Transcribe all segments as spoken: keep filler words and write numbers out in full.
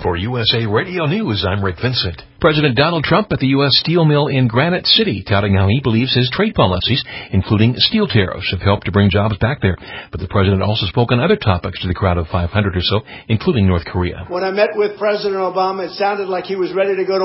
For U S A Radio News, I'm Rick Vincent. President Donald Trump at the U S steel mill in Granite City, touting how he believes his trade policies, including steel tariffs, have helped to bring jobs back there. But the president also spoke on other topics to the crowd of five hundred or so, including North Korea. When I met with President Obama, it sounded like he was ready to go to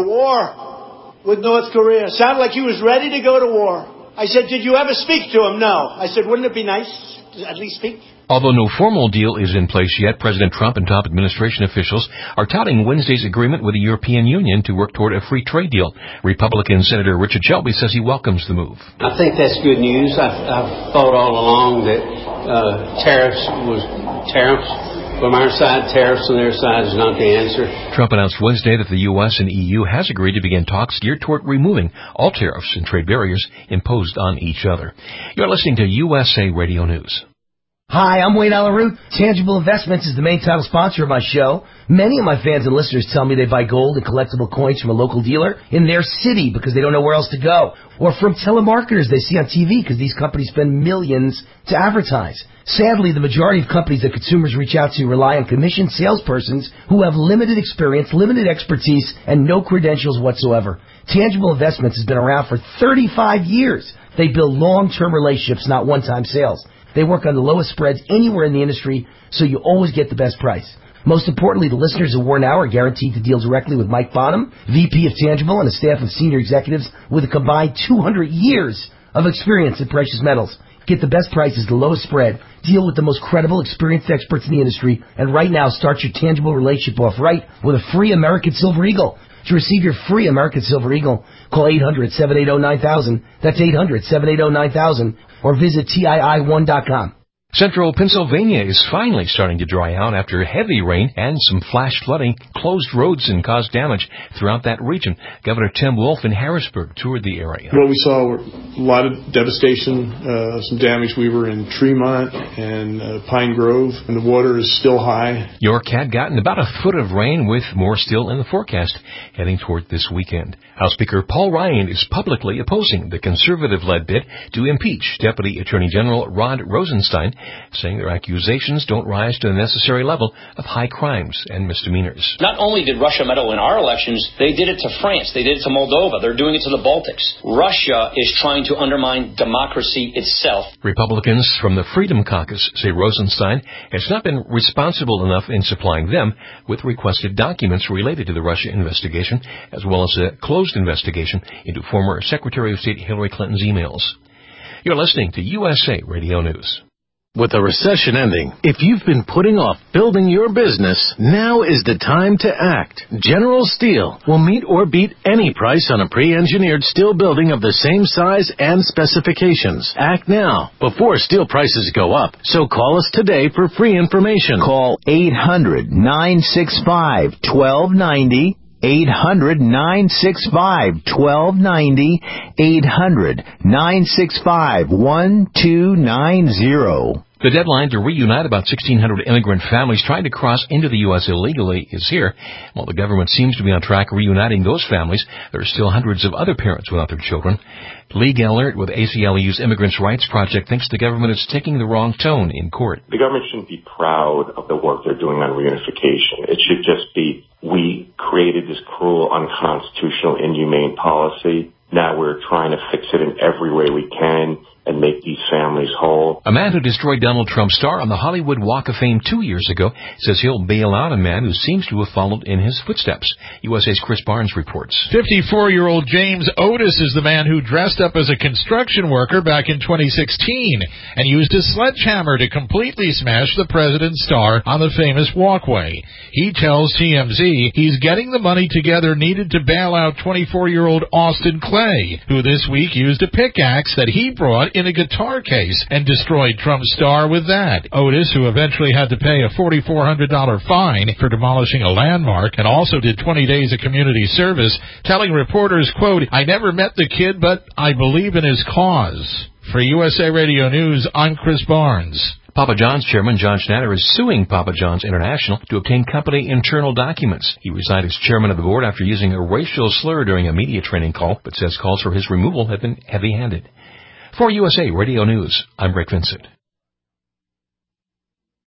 war with North Korea. It sounded like he was ready to go to war. I said, did you ever speak to him? No. I said, wouldn't it be nice to at least speak? Although no formal deal is in place yet, President Trump and top administration officials are touting Wednesday's agreement with the European Union to work toward a free trade deal. Republican Senator Richard Shelby says he welcomes the move. I think that's good news. I've, I've thought all along that uh, tariffs was tariffs. From our side, tariffs on their side is not the answer. Trump announced Wednesday that the U S and E U has agreed to begin talks geared toward removing all tariffs and trade barriers imposed on each other. You're listening to U S A Radio News. Hi, I'm Wayne Alaroot. Tangible Investments is the main title sponsor of my show. Many of my fans and listeners tell me they buy gold and collectible coins from a local dealer in their city because they don't know where else to go. Or from telemarketers they see on T V because these companies spend millions to advertise. Sadly, the majority of companies that consumers reach out to rely on commissioned salespersons who have limited experience, limited expertise, and no credentials whatsoever. Tangible Investments has been around for thirty-five years. They build long-term relationships, not one-time sales. They work on the lowest spreads anywhere in the industry, so you always get the best price. Most importantly, the listeners of War Now are guaranteed to deal directly with Mike Bonham, V P of Tangible, and a staff of senior executives with a combined two hundred years of experience in precious metals. Get the best prices, the lowest spread, deal with the most credible, experienced experts in the industry, and right now start your Tangible relationship off right with a free American Silver Eagle. To receive your free American Silver Eagle, call eight hundred, seven eight zero, nine thousand. That's eight hundred, seven eight zero, nine thousand. Or visit T I I one dot com. Central Pennsylvania is finally starting to dry out after heavy rain and some flash flooding closed roads and caused damage throughout that region. Governor Tim Wolf in Harrisburg toured the area. What we saw were a lot of devastation, uh, some damage. We were in Tremont and uh, Pine Grove, and the water is still high. York had gotten about a foot of rain, with more still in the forecast heading toward this weekend. House Speaker Paul Ryan is publicly opposing the conservative-led bid to impeach Deputy Attorney General Rod Rosenstein, saying their accusations don't rise to the necessary level of high crimes and misdemeanors. Not only did Russia meddle in our elections, they did it to France, they did it to Moldova, they're doing it to the Baltics. Russia is trying to undermine democracy itself. Republicans from the Freedom Caucus say Rosenstein has not been responsible enough in supplying them with requested documents related to the Russia investigation, as well as a closed investigation into former Secretary of State Hillary Clinton's emails. You're listening to U S A Radio News. With the recession ending, if you've been putting off building your business, now is the time to act. General Steel will meet or beat any price on a pre-engineered steel building of the same size and specifications. Act now, before steel prices go up. So call us today for free information. Call eight hundred, nine six five, one two nine zero. eight hundred, nine six five, one two nine zero. eight hundred, nine six five, one two nine zero. The deadline to reunite about sixteen hundred immigrant families trying to cross into the U S illegally is here. While the government seems to be on track reuniting those families, there are still hundreds of other parents without their children. Lee Gellert with A C L U's Immigrants' Rights Project thinks the government is taking the wrong tone in court. The government shouldn't be proud of the work they're doing on reunification. It should just be, we created this cruel, unconstitutional, inhumane policy. Now we're trying to fix it in every way we can and make these families whole. A man who destroyed Donald Trump's star on the Hollywood Walk of Fame two years ago says he'll bail out a man who seems to have followed in his footsteps. U S A's Chris Barnes reports. fifty-four-year-old James Otis is the man who dressed up as a construction worker back in twenty sixteen and used a sledgehammer to completely smash the president's star on the famous walkway. He tells T M Z he's getting the money together needed to bail out twenty-four-year-old Austin Clay, who this week used a pickaxe that he brought in a guitar case and destroyed Trump's star with that. Otis, who eventually had to pay a four thousand four hundred dollars fine for demolishing a landmark and also did twenty days of community service, telling reporters, quote, "I never met the kid, but I believe in his cause." For U S A Radio News, I'm Chris Barnes. Papa John's chairman John Schnatter is suing Papa John's International to obtain company internal documents. He resigned as chairman of the board after using a racial slur during a media training call, but says calls for his removal have been heavy-handed. For U S A Radio News, I'm Rick Vincent.